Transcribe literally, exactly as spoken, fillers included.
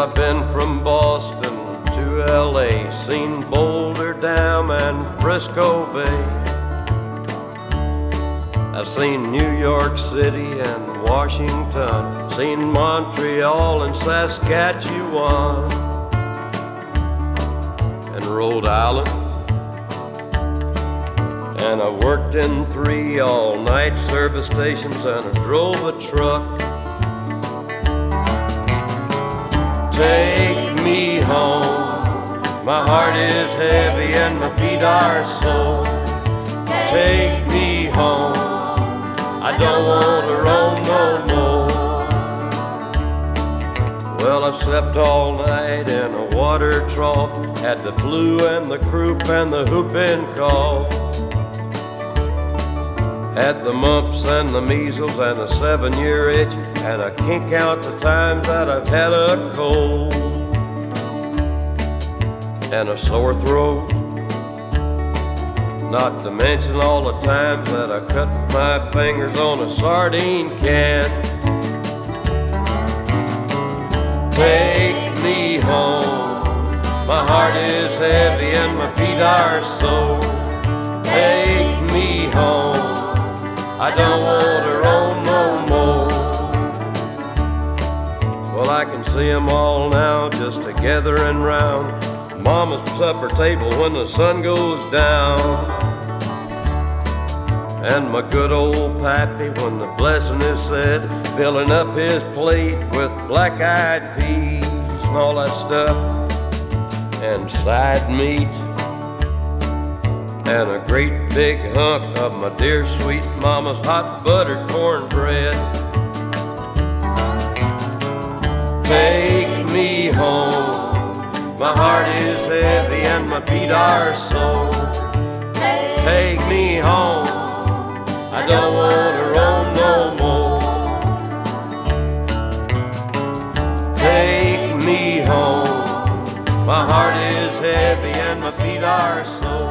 I've been from Boston to L A, seen Boulder Dam and Frisco Bay. I've seen New York City and Washington, seen Montreal and Saskatchewan, and Rhode Island. And I worked in three all-night service stations and I drove a truck. Take me home, my heart is heavy and my feet are sore. Take me home, I don't want to roam no more. Well, I slept all night in a water trough, had the flu and the croup and the whooping cough, had the mumps and the measles and a seven-year itch, and I can't count the times that I've had a cold and a sore throat, not to mention all the times that I cut my fingers on a sardine can. Take me home, my heart is heavy and my feet are sore. Take me home, I don't want to roam no more. Well, I can see them all now just a gathering round Mama's supper table when the sun goes down, and my good old pappy when the blessing is said, filling up his plate with black-eyed peas and all that stuff, and side meat, and a great big hunk of my dear sweet mama's hot buttered cornbread. Take me home, my heart is heavy and my feet are sore. Take me home, I don't want to roam no more. Take me home, my heart is heavy and my feet are sore.